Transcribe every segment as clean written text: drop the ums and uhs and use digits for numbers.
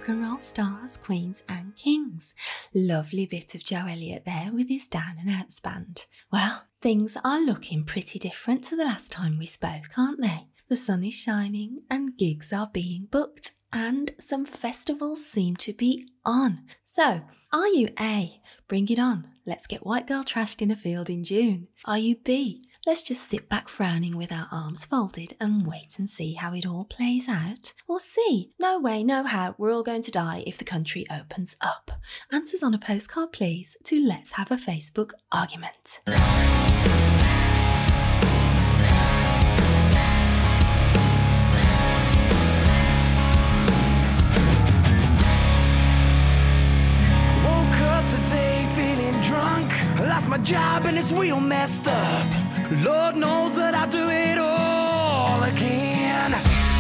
and roll stars, queens and kings. Lovely bit of Joe Elliott there with his Down and Outs band. Well, things are looking pretty different to the last time we spoke, aren't they? The sun is shining and gigs are being booked and some festivals seem to be on. So, are you A, bring it on, let's get white girl trashed in a field in June? Are you B, let's just sit back frowning with our arms folded and wait and see how it all plays out? Or C, no way, no how, we're all going to die if the country opens up? Answers on a postcard please to Let's Have a Facebook Argument. Today feeling drunk, I lost my job and it's real messed up. Lord knows that I'll do it all again.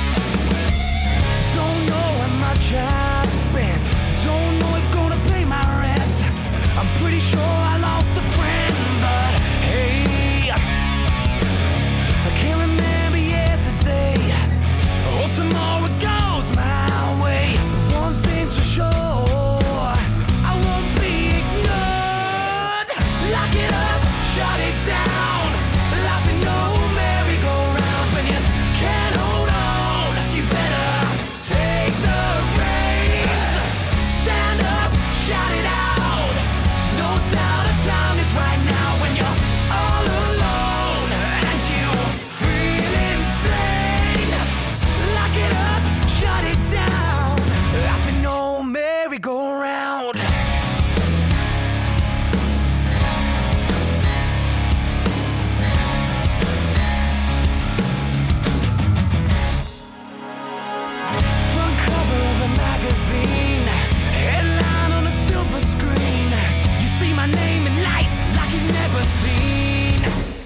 Don't know how much I spent, don't know if gonna pay my rent. I'm pretty sure I lost a friend, but hey, I can't remember yesterday. I hope tomorrow goes my way. But one thing's for sure, lock it up, shut it down. Life ain't no merry-go-round. When you can't hold on, you better take the reins. Stand up, shout it out. No doubt the time is right now when you're all alone and you feel insane. Lock it up, shut it down. Life ain't no merry-go-round. Headline on a silver screen. You see my name in lights like you've never seen.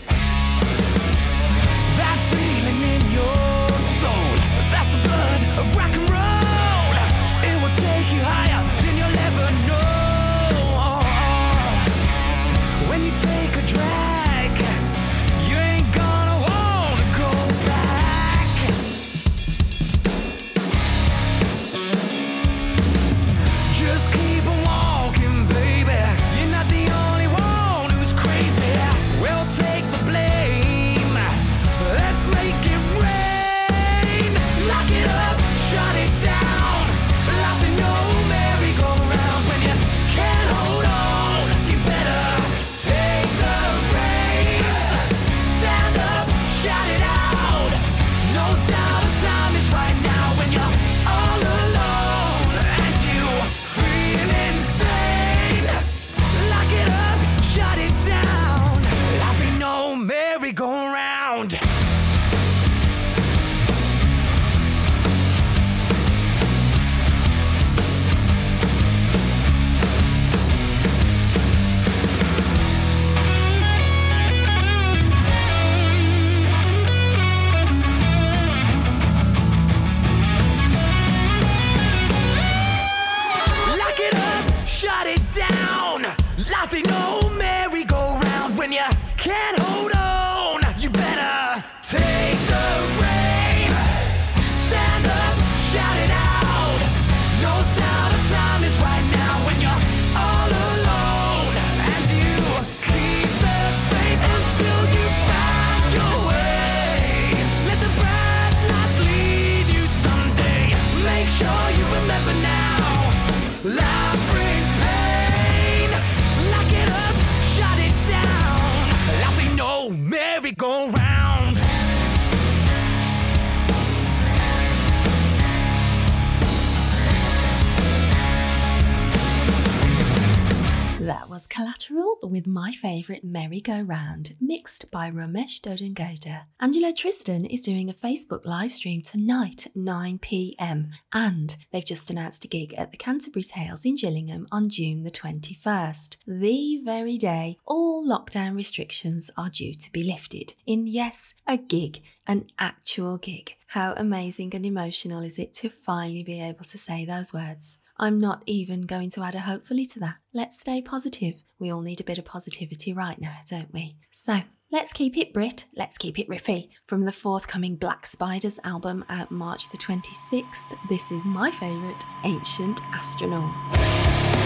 That feeling in your soul, that's the blood of rock and roll. It will take you higher than you'll ever know. When you take a drag, you ain't gonna wanna go back. Just keep on walking, baby. You're not the only one who's crazy. We'll take the blame. Let's make it rain. Lock it up, shut it down. Life ain't no merry-go-round. When you can't hold on, you better take the reins. Stand up, shout it out. No doubt the time is right now when you're all alone and you feel insane. Lock it up, shut it down. Life ain't no merry-go-round. Lock it up, shut it down. Life ain't no merry-go-round. When you can't hold on, you better take the reins. Stand up, shout it out. No doubt the time is right now when you're all alone and you keep the faith until you find your way. Let the bright lights lead you someday. Make sure you remember now. Life brings pain. Lock it up, shut it down. Life ain't no merry-go-round. That was Collateral with My Favourite Merry-Go-Round, mixed by Ramesh Dodongoda. Angelo Tristan is doing a Facebook live stream tonight at 9 p.m. and they've just announced a gig at the Canterbury Tales in Gillingham on June the 21st, the very day all lockdown restrictions are due to be lifted. In, yes, a gig, an actual gig. How amazing and emotional is it to finally be able to say those words? I'm not even going to add a hopefully to that. Let's stay positive. We all need a bit of positivity right now, don't we? So, Let's keep it Brit, let's keep it riffy. From the forthcoming Black Spiders album out March the 26th, this is my favourite, Ancient Astronauts.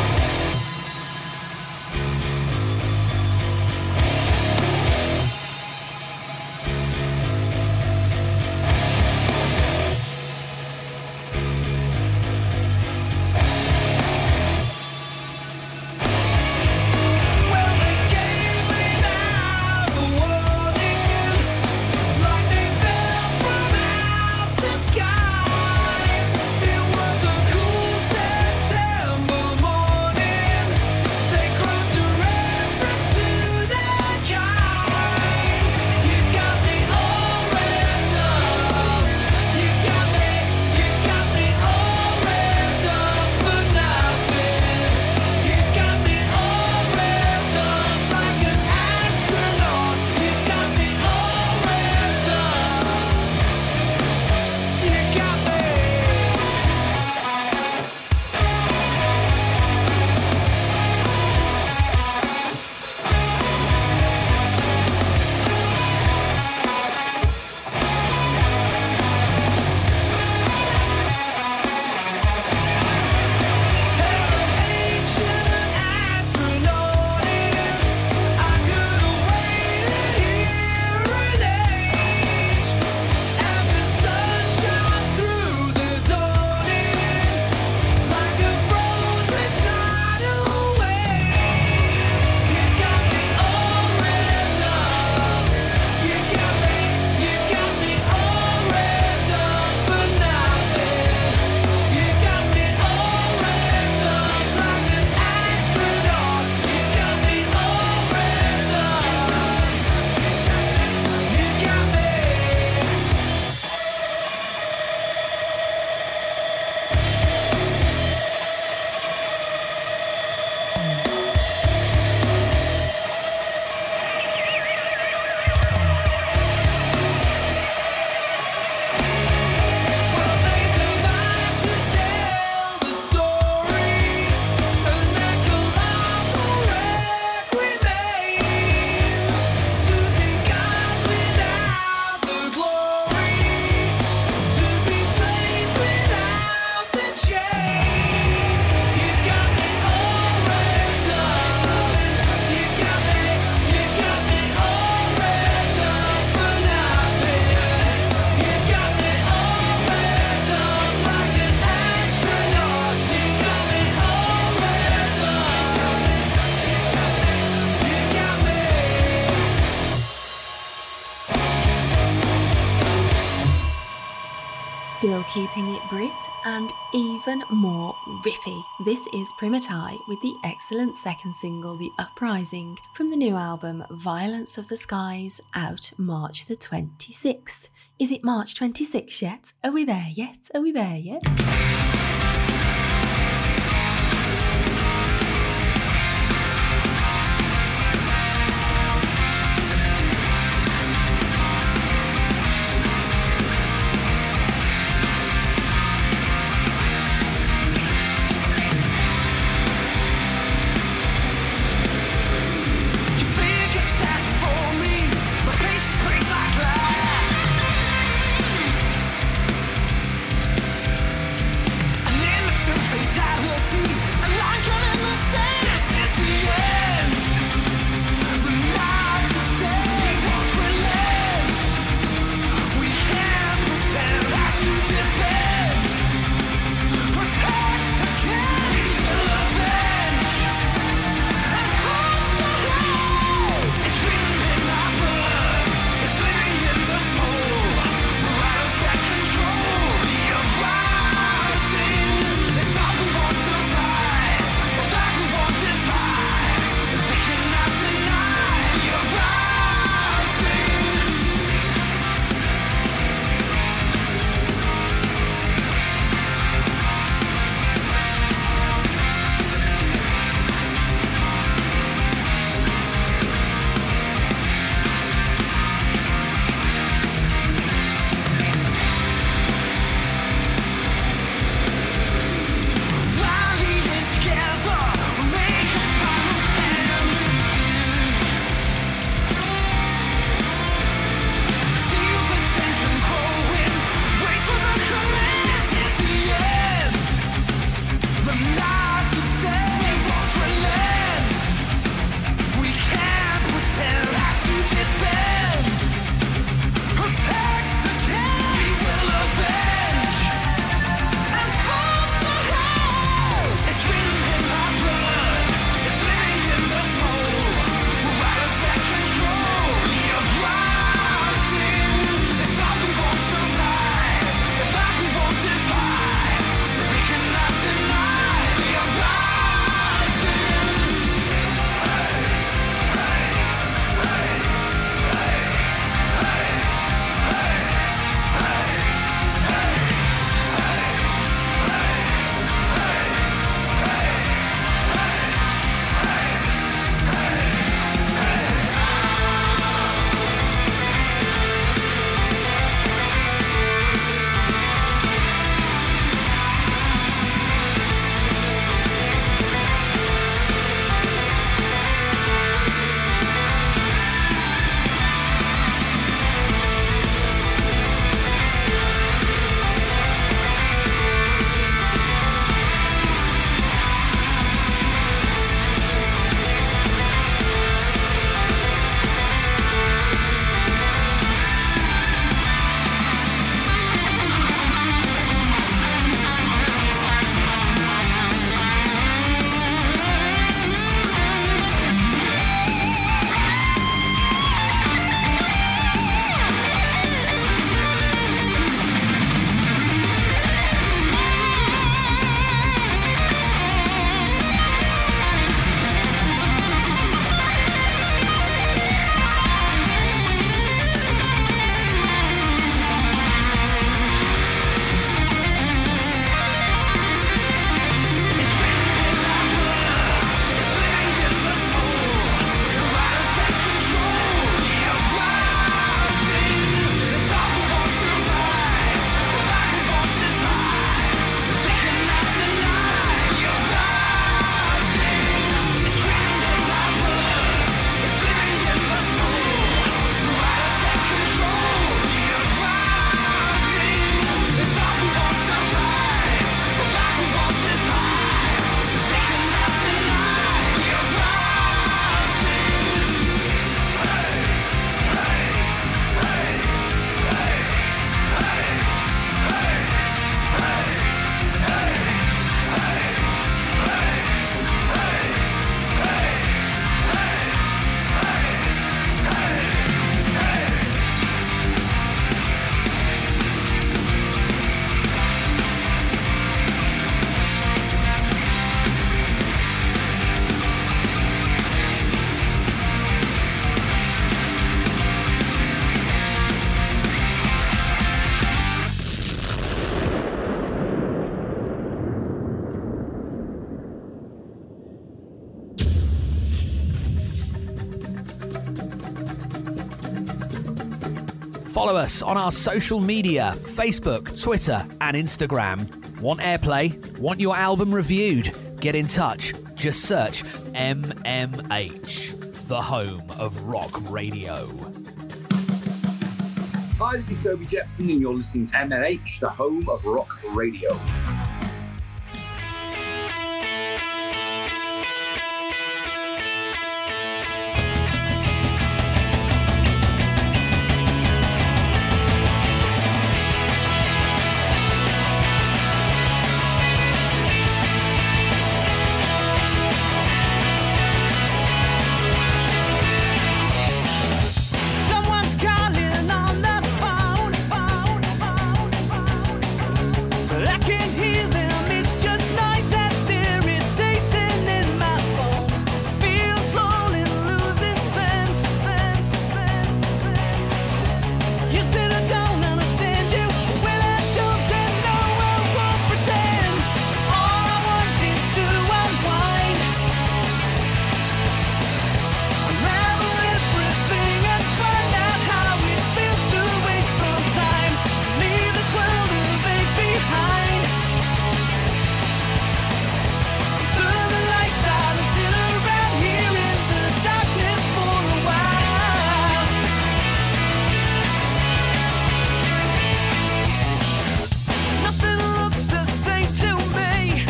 Still keeping it Brit and even more riffy. This is Primitai with the excellent second single The Uprising from the new album Violence of the Skies out March the 26th. Is it March 26th yet? Are we there yet? Are we there yet? Follow us on our social media, Facebook, Twitter and Instagram. Want airplay? Want your album reviewed? Get in touch. Just search MMH, the home of rock radio. Hi, this is Toby Jepson and you're listening to MMH, the home of rock radio. I can hear them, it's just noise that's irritating in my bones. Feel slowly losing sense. You said I don't understand you, well I don't and no I won't pretend. All I want is to unwind, unravel everything and find out how it feels to waste some time. Leave this world of ache behind. Turn the lights out and sit around here in the darkness for a while. Nothing looks the same to me.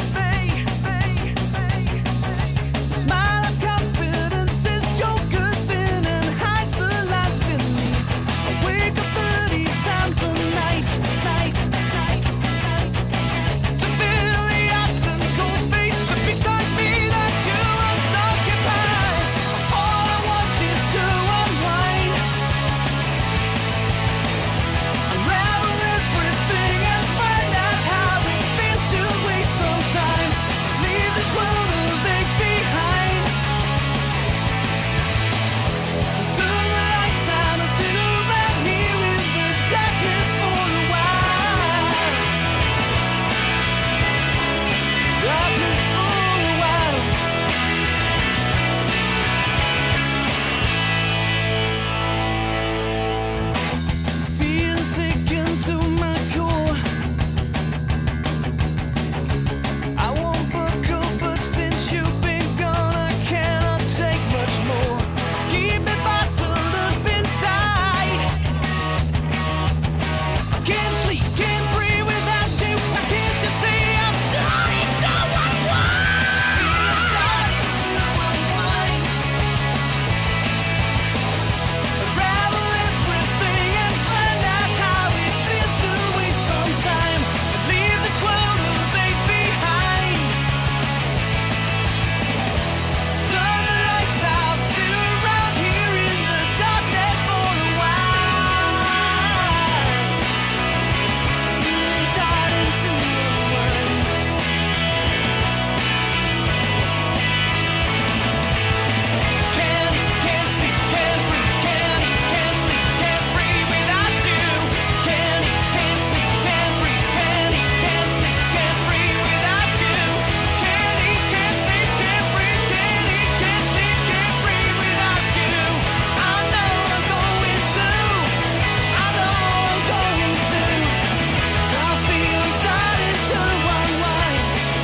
Smile of confidence is joker thin and hides the lies beneath. I wake up 30 times a night. To feel the obstacle space beside me that you occupy. All I want is to unwind, unravel everything and find out how it feels to waste some time. Leave this world of ache behind. Turn the lights out and sit around here in the darkness for a while. Darkness for a while. Feel sick into my core. I won't buckle, but since you've been gone, I cannot take much more. Keep it bottled up inside. I can't sleep, can't breathe without you. I can't just see I'm starting to unwind. Starting to unwind. Unravel everything and find out how it feels to waste some time. Leave this world of ache behind. Turn the lights out, sit around here in the darkness for a while. Starting to unwind. Can't eat, can't sleep, can't breathe. Can't eat, can't sleep, can't breathe without you. Can't eat, can't sleep, can't breathe. Can't eat, can't sleep, can't breathe without you. Can't eat, can't sleep, can't breathe. Can't eat, can't sleep, can't breathe without you. I know I'm going to. I know I'm going to. I feel I'm starting to unwind.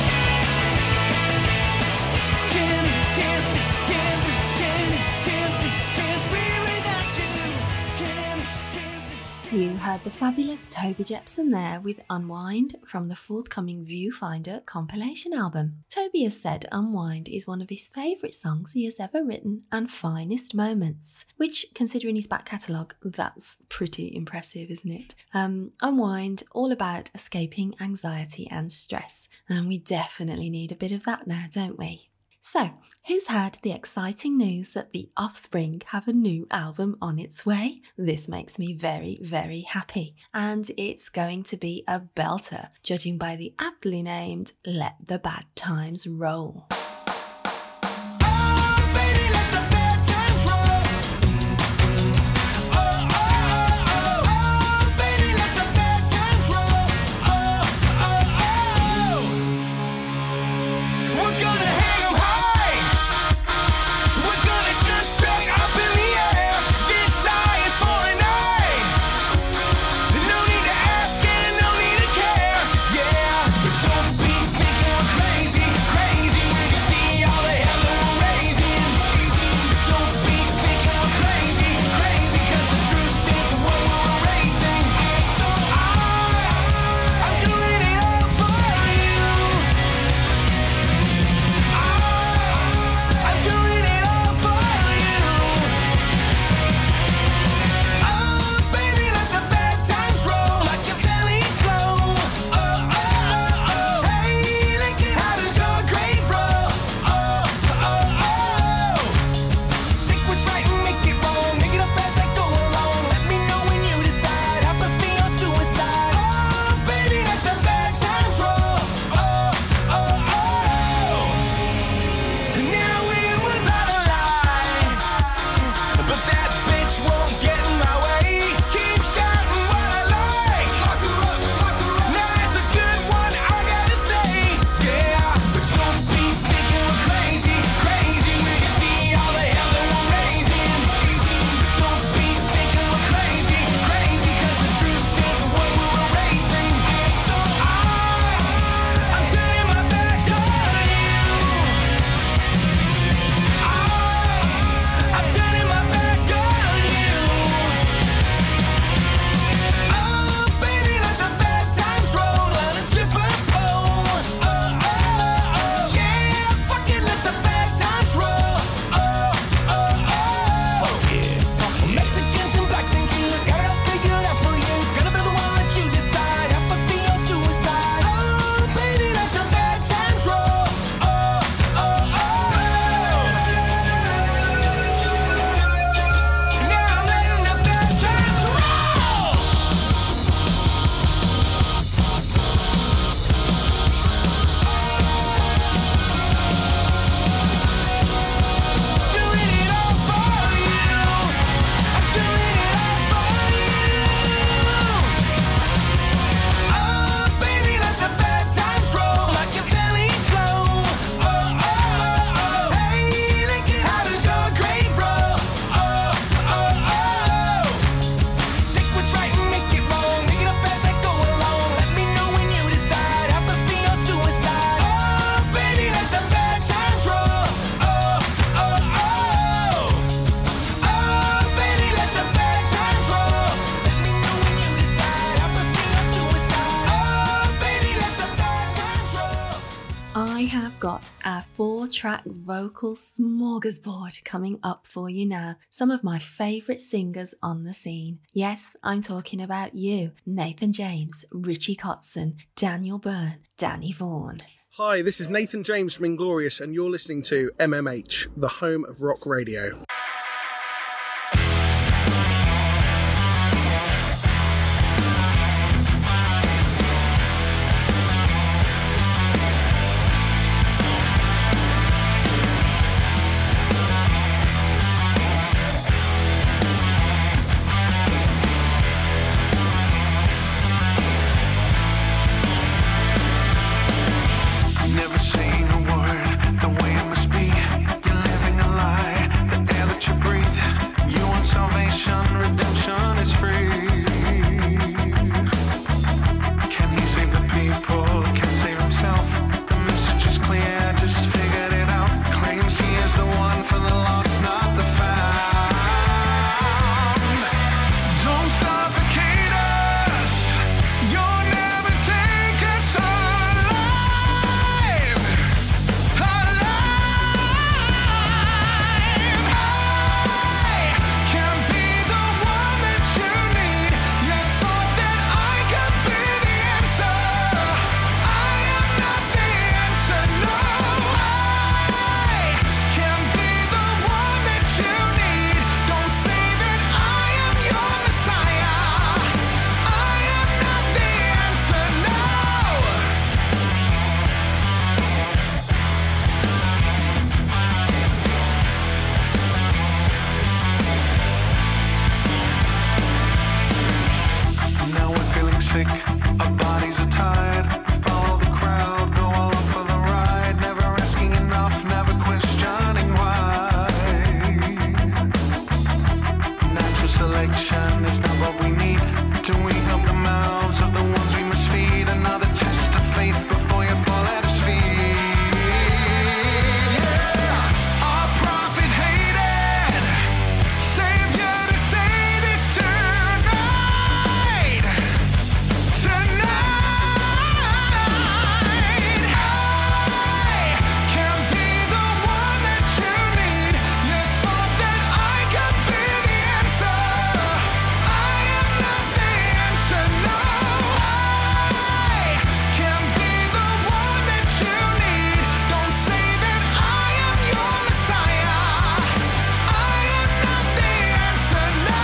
Can't eat, can't sleep, can't breathe. Can't eat, can't sleep, can't breathe without you. Can't eat, can't sleep. You heard the fabulous Toby Jepson there with Unwind from the forthcoming Viewfinder compilation album. Toby has said Unwind is one of his favourite songs he has ever written and finest moments, which, considering his back catalogue, that's pretty impressive, isn't it? Unwind, all about escaping anxiety and stress, and we definitely need a bit of that now, don't we? So, who's heard the exciting news that The Offspring have a new album on its way? This makes me very, very happy. And it's going to be a belter, judging by the aptly named Let the Bad Times Roll. We're gonna hang 'em high. We're gonna shoot straight up in the air. This eye is for an eye. got our 4-track vocal smorgasbord coming up for you now. Some of my favourite singers on the scene. Yes, I'm talking about you, Nathan James, Richie Kotzen, Daniel Byrne, Danny Vaughan. Hi, this is Nathan James from Inglorious, and you're listening to MMH, the home of rock radio. Never seen a word the way it must be. You're living a lie, the air that you breathe. You want salvation, redemption is free. Can he save the people? Can't save himself. The message is clear, just figured it out. Claims he is the one for the lost, not the found. Don't suffocate us. You'll never take us alive. I can be the one that you need. You thought that I could be the answer. I am not the answer, no. I can be the one that you need. Don't say that I am your Messiah. I am not the answer, no. Now we're feeling sick, our bodies are tired. Follow the crowd, go all up for the ride. Never asking enough, never questioning why. Natural selection is not what we need. Do we help the mouths of the ones we must feed? Another test of faith before you fall at his feet. Our prophet hated Savior to say this tonight. I can be the one that you need. You thought that I could be the answer. I am not the answer, no. I can be the one that you need. Don't say that I am your Messiah. I am not the answer, no.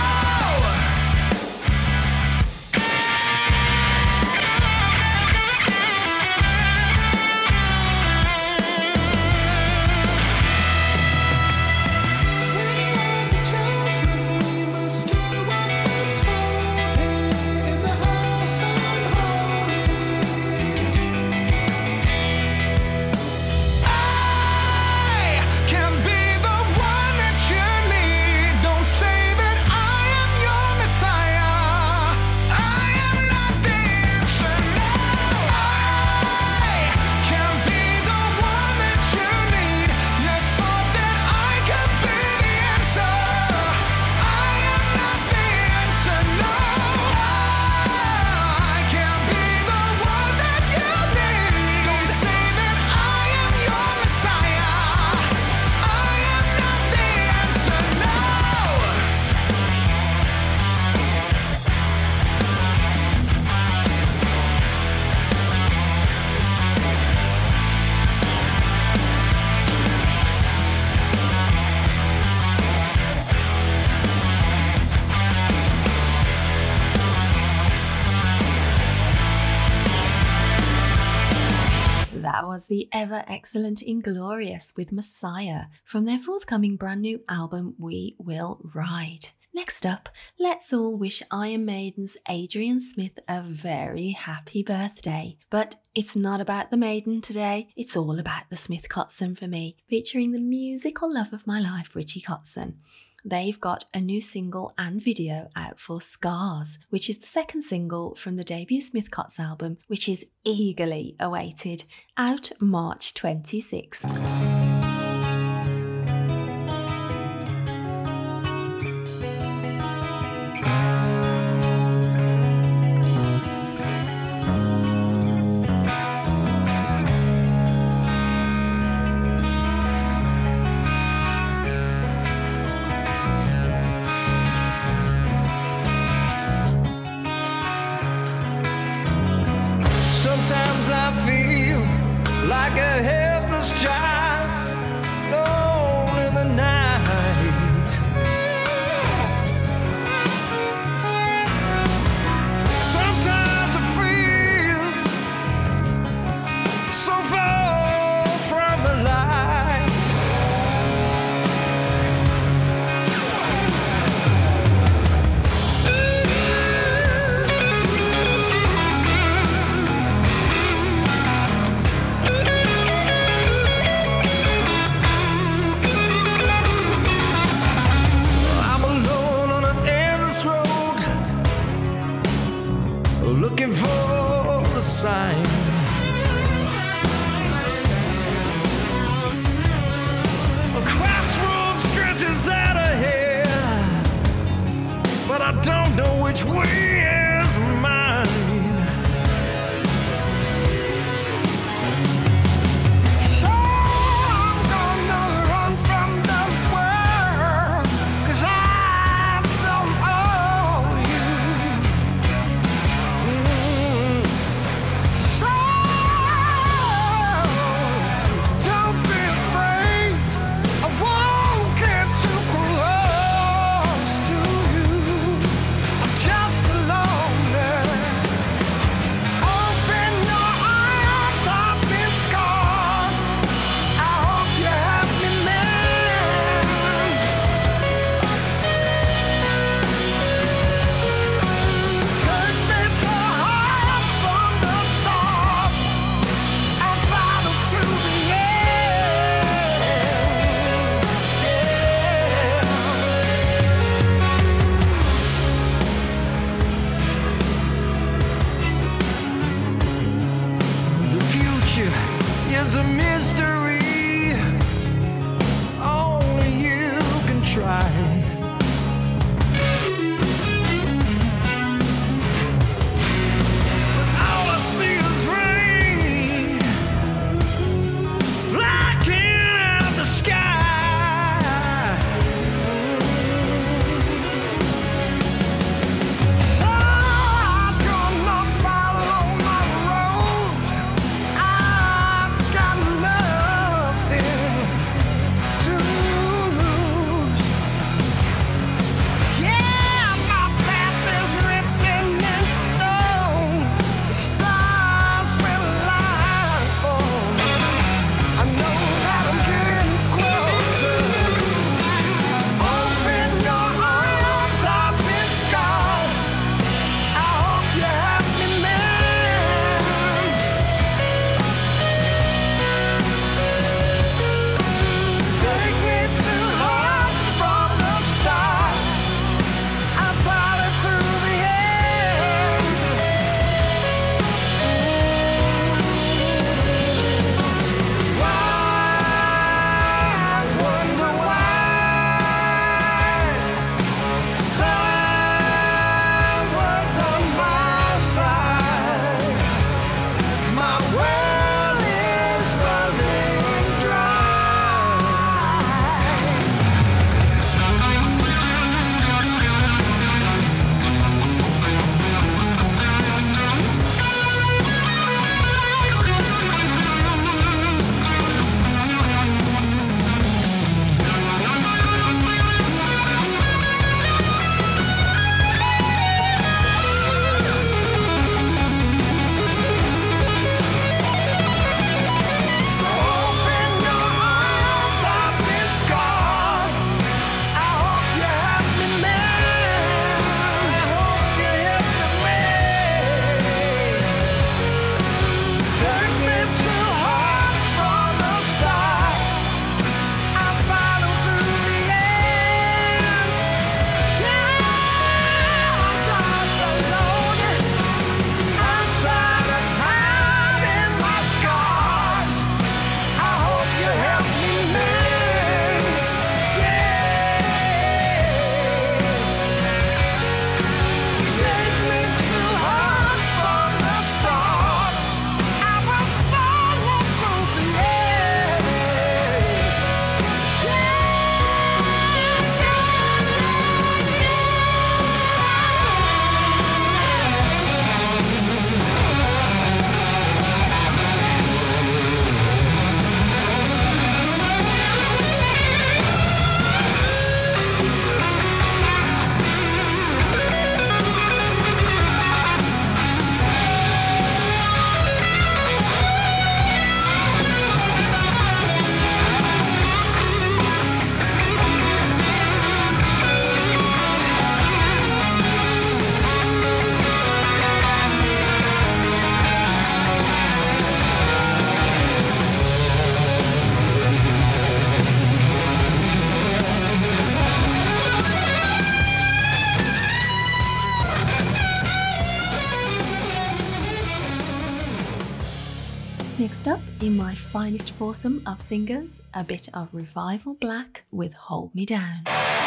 I can be the one that you need. Don't say that I am your Messiah. I am not the answer, no. I can be the one that you need. You thought that I could be the answer. I am not the answer, no. I can be the one that you need. Don't say that I am your Messiah. I am not the answer, no. That was the ever excellent Inglorious with Messiah from their forthcoming brand new album We Will Ride. Next up, let's all wish Iron Maiden's Adrian Smith a very happy birthday. But it's not about the Maiden today, it's all about the Smith Kotzen for me, featuring the musical love of my life, Richie Kotzen. They've got a new single and video out for Scars, which is the second single from the debut Smith Kotzen album, which is eagerly awaited, out March 26th. like a helpless child alone in the night. Sometimes I feel so far from the light. I'm alone on an endless road, looking for the sign. A crossroads stretches out ahead, but I don't know which way is mine. So I'm gonna run from the world, 'cause I don't owe you. So don't be afraid, I won't get too close to you. I'm just a In my finest foursome of singers, a bit of Revival Black with Hold Me Down.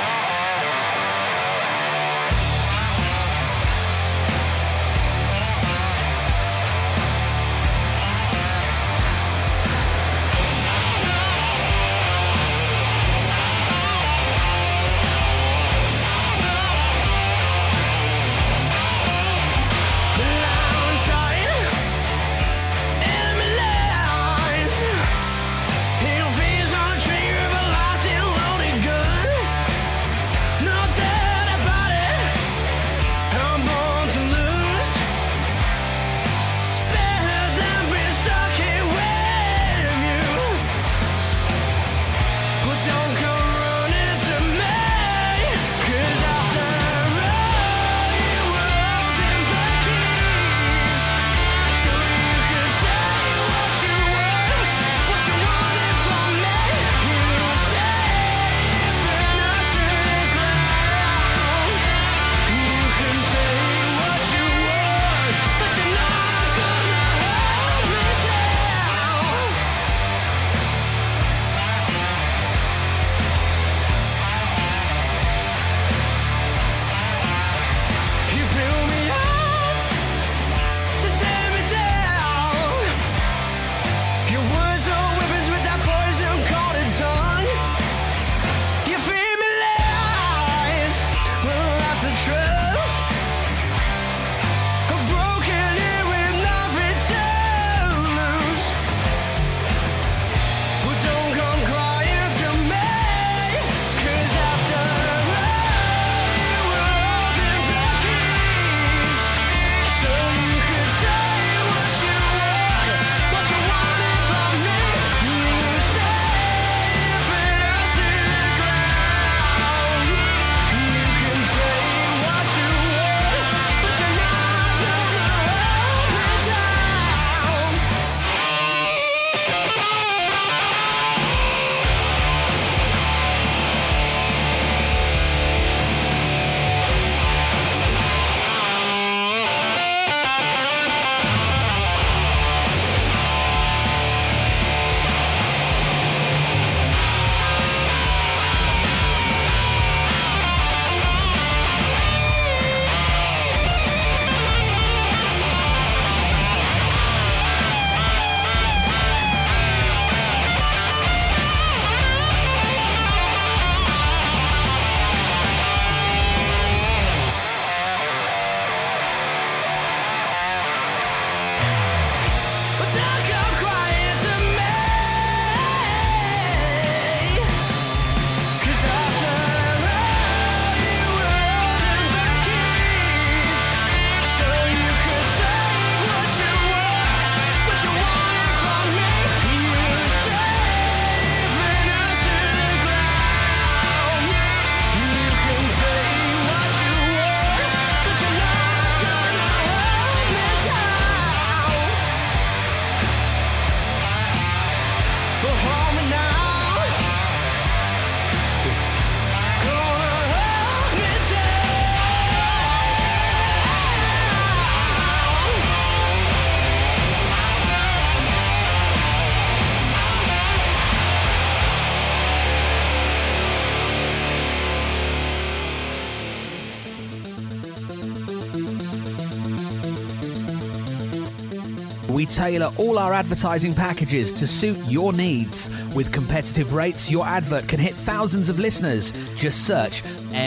We tailor all our advertising packages to suit your needs. With competitive rates, your advert can hit thousands of listeners. Just search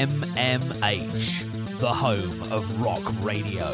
MMH, the home of rock radio.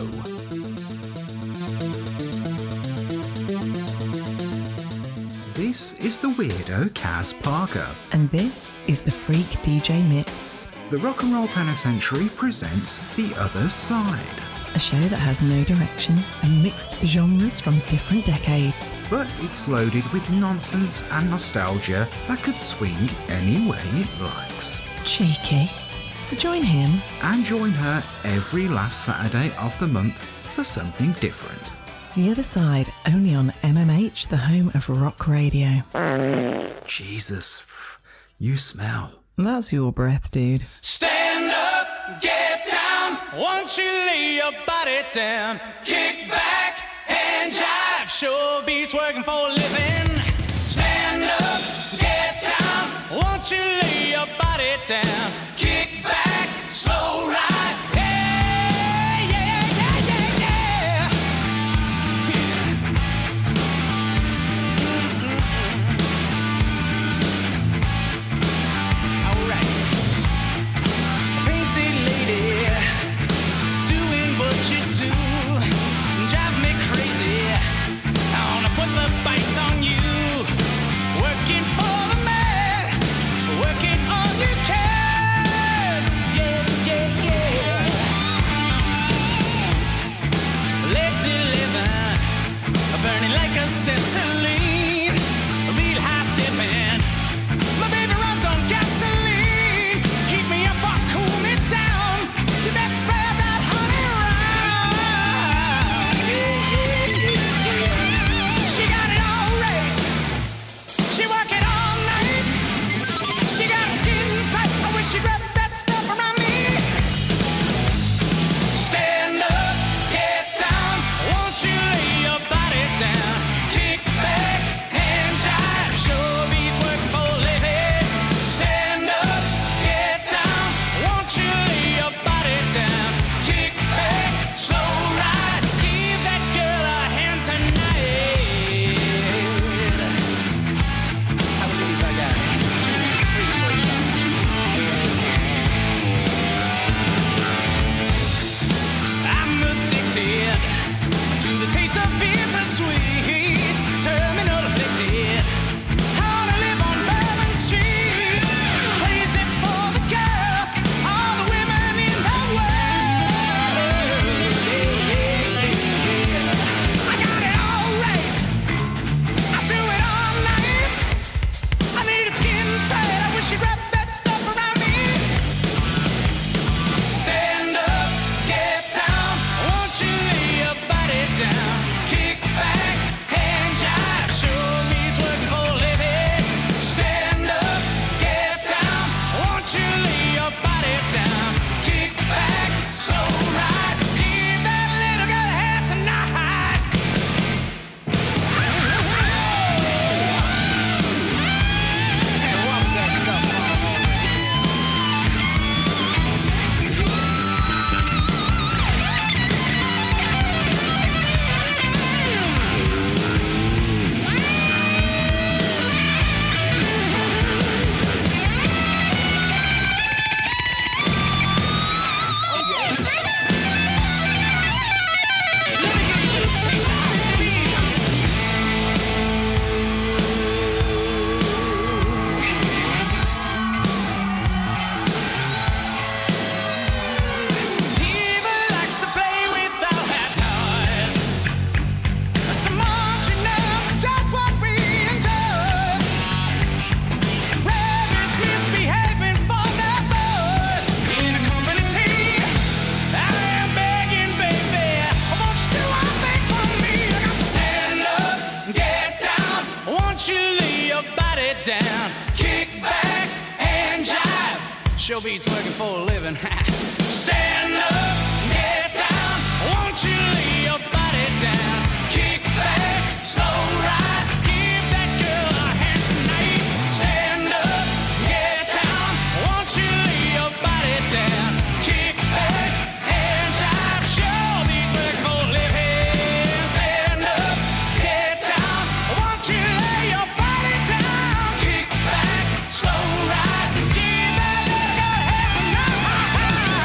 This is the weirdo Kaz Parker. And this is the freak DJ Mix. The Rock and Roll Penitentiary presents The Other Side. A show that has no direction and mixed genres from different decades. But it's loaded with nonsense and nostalgia that could swing any way it likes. Cheeky. So join him and join her every last Saturday of the month for something different. The Other Side, only on MMH, the home of rock radio. Jesus, you smell. That's your breath, dude. Stand up, get down, won't you lay your body down? Kick back and jive, sure beats working for a living. Stand up, get down. Won't you lay your body down? Kick back, slow ride. Yeah, yeah, yeah, yeah, yeah. All right. Painted lady, doing what you do, drive me crazy. I wanna put the bites on you. Working for the man, working all you can. Yeah, yeah, yeah. Legs 11, burning like a centerline. Real high stepping. My baby runs on gasoline. Keep me up or cool me down. You best spread that honey around. Yeah, yeah, yeah, yeah. She got it all right. She work it all night. She got it skin tight. I wish she'd wrap that stuff around me. Stand up, get down. Won't you lay your body down? Kick back and jive. Sure beats working for a living. Stand up, get down. Won't you lay your body down? Kick back, slow ride. Give that girl a hand tonight. I believe I got 2, 3 for you. I'm addicted to the taste of bittersweet. Terminal afflicted. I wanna live on Bourbon Street. Crazy for the girls, all the women in the world. Yeah, yeah, yeah. I got it all right. I do it all night. I need it skin tight. I wish you'd wrap that stuff around me. Stand up, get down. Won't you lay your body down? Kick back and jive. Sure beats working for a living. Stand up, get down. Won't you lay your body down? Kick back, slow ride. Give that little girl a hand tonight. And walk that stuff on. Evil likes to play without her toys. Some more she knows just what we enjoy. Rabbits misbehaving for their boys. In a company tea, I am begging, baby. Won't you do one thing for me? I got to stand up, get down. Won't you lay your body down? Kick back and jive. Show beats working for a living. Stand up, get down. Won't you lay your body down? Kick back, slow ride. Give that girl a hand tonight. Stand up, get down. Won't you lay your body down? Kick back and jive. Show beats working for a living. Stand up, get down. Won't you lay your body down? Kick back, slow ride. Give that little girl a hand tonight.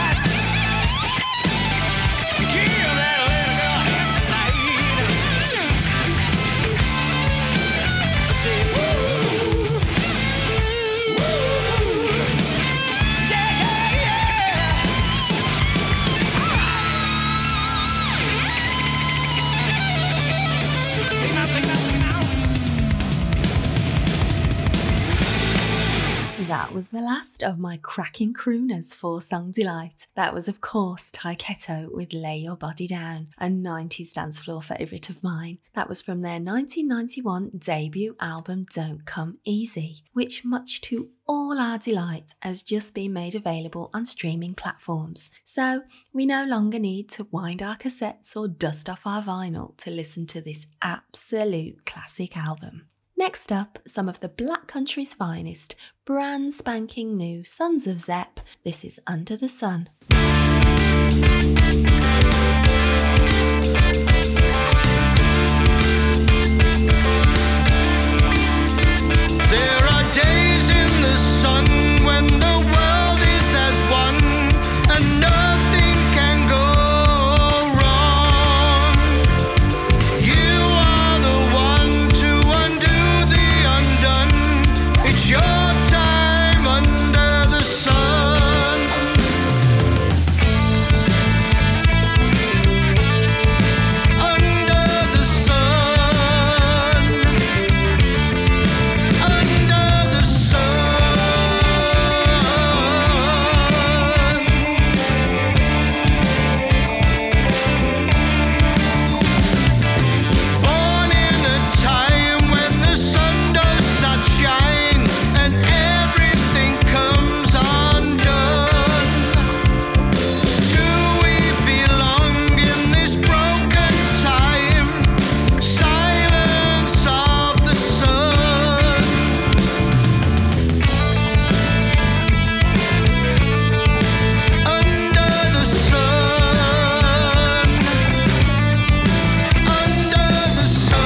was the last of my cracking crooners for Song Delight. That was, of course, Taiketo with Lay Your Body Down, a 90s dance floor favourite of mine. That was from their 1991 debut album Don't Come Easy, which, much to all our delight, has just been made available on streaming platforms. So we no longer need to wind our cassettes or dust off our vinyl to listen to this absolute classic album. Next up, some of the Black Country's finest, brand spanking new Sons of Zepp. This is Under the Sun. There are days in the sun when the world is as one and nothing can go wrong. You are the one to undo the undone. It's your time under the sun. Under the sun. Under the sun. Born in a time when the sun does not shine and everything comes undone. Do we belong in this broken time? Silence of the sun. Under the sun. Under the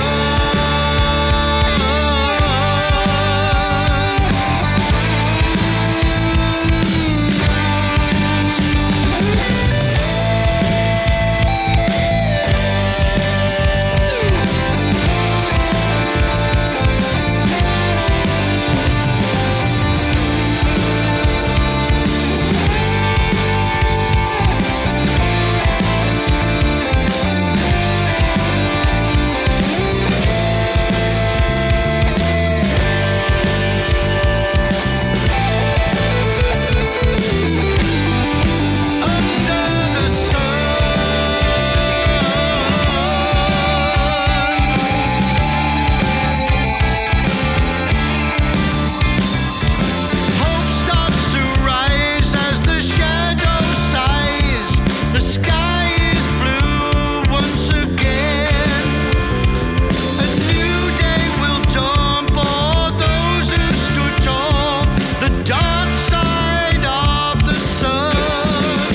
hope starts to rise as the shadow sighs. The sky is blue once again. A new day will dawn for those who stood tall. The dark side of the sun.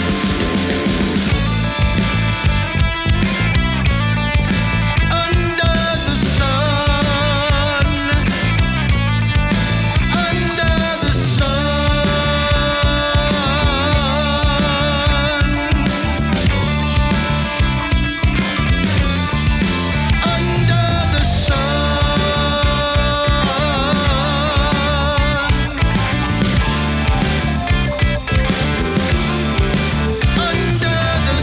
Under the sun. Under the sun. Under the sun. Under the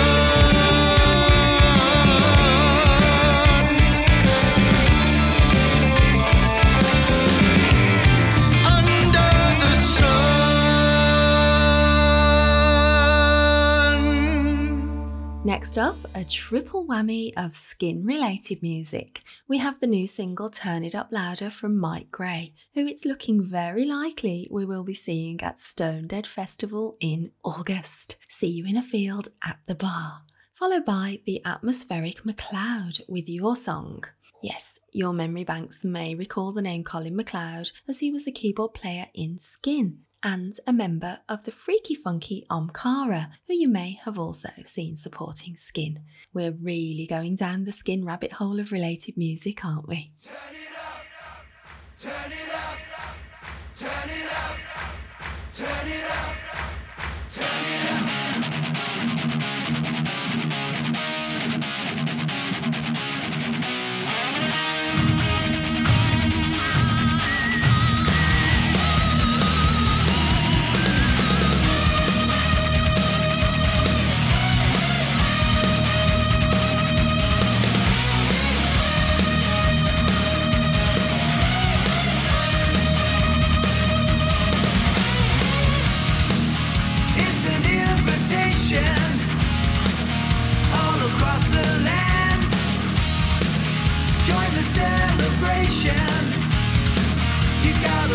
sun. Next up, a triple whammy of Skin-related music. We have the new single Turn It Up Louder from Mike Gray, who it's looking very likely we will be seeing at Stone Dead Festival in August. See you in a field at the bar. Followed by the atmospheric MacLeod with Your Song. Yes, your memory banks may recall the name Colin MacLeod, as he was the keyboard player in Skin and a member of the freaky funky Omkara, who you may have also seen supporting Skin. We're really going down the Skin rabbit hole of related music, aren't we? Turn it up. Turn it up. Turn it up. Turn it up. Turn it up.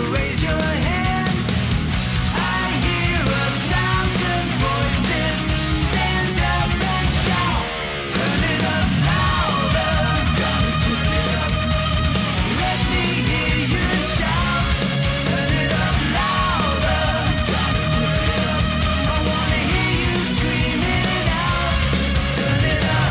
raise your hands. I hear 1,000 voices. Stand up and shout. Turn it up louder. Gotta turn it up. Let me hear you shout. Turn it up louder. Gotta turn it up. I wanna hear you scream it out. Turn it up.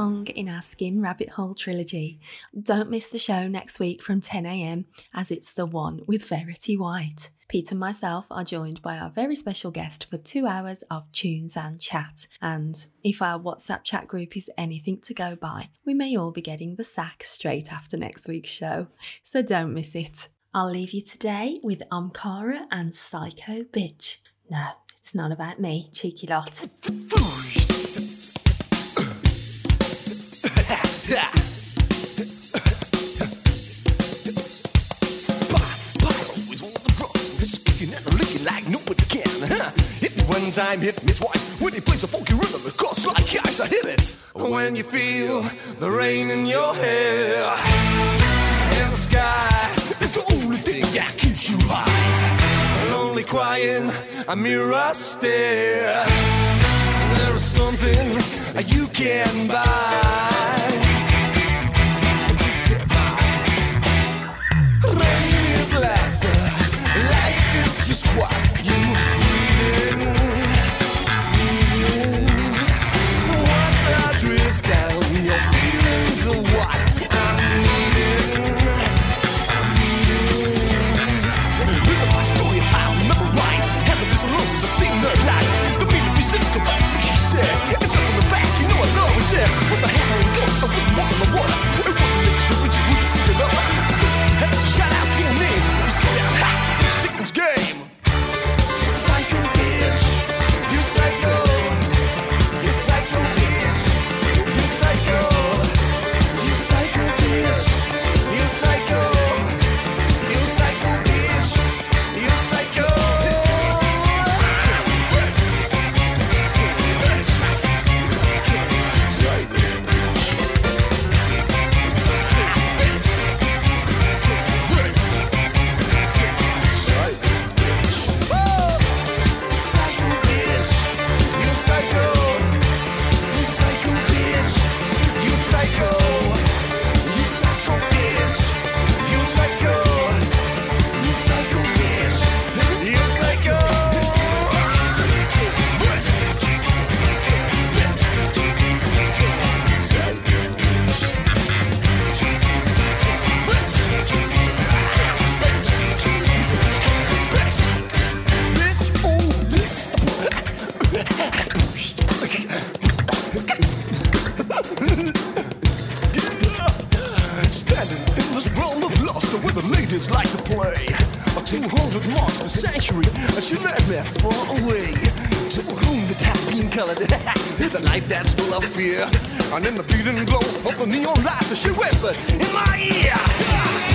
song in our Skin Rabbit Hole trilogy. Don't miss the show next week from 10 a.m, as it's the one with Verity White. Pete and myself are joined by our very special guest for 2 hours of tunes and chat. And if our WhatsApp chat group is anything to go by, we may all be getting the sack straight after next week's show. So don't miss it. I'll leave you today with Omkara and Psycho Bitch. No, it's not about me, cheeky lot. Like nobody can, Hit me one time, hit me twice. When he plays a funky rhythm, it cuts like ice. I hit it. When you feel the rain in your hair, and the sky is the only thing that keeps you high. Lonely crying, a mirror stare. There is something you can buy. You can buy. Rain is laughter. Life is just what you breathe in. Water drips down, your feelings are what I'm needing. This is my story, I remember right. Hasn't been so long since I've seen her life. Don't mean to be cynical about what she said. It's up on the back, you know I love is there. With my hand on the gun, I wouldn't walk on the water. It wouldn't make it through, you wouldn't see it up. Had to shout out your name. You see that hot. Sickness game. You psycho bitch. You psycho. You psycho bitch. You psycho. You psycho bitch. You psycho. You psycho bitch. You psycho. Like to play 200 marks per century. She left me far away to a room that had been colored. The light that's full of fear, and in the beating glow of the neon lights, she whispered in my ear.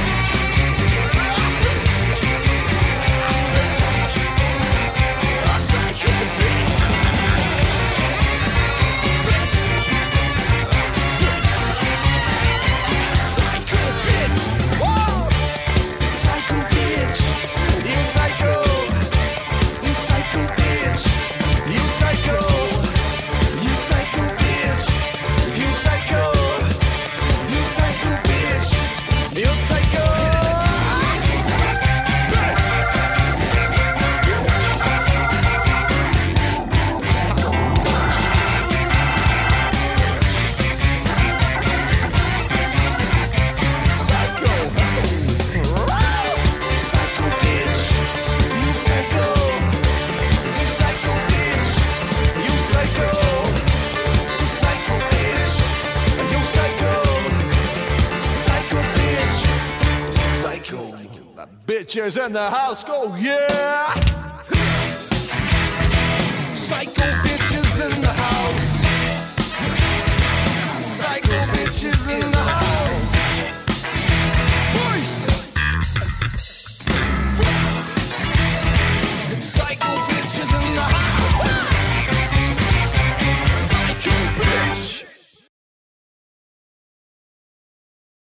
Bitches in the house, go yeah! Psycho bitches in the house. Psycho bitches in the house.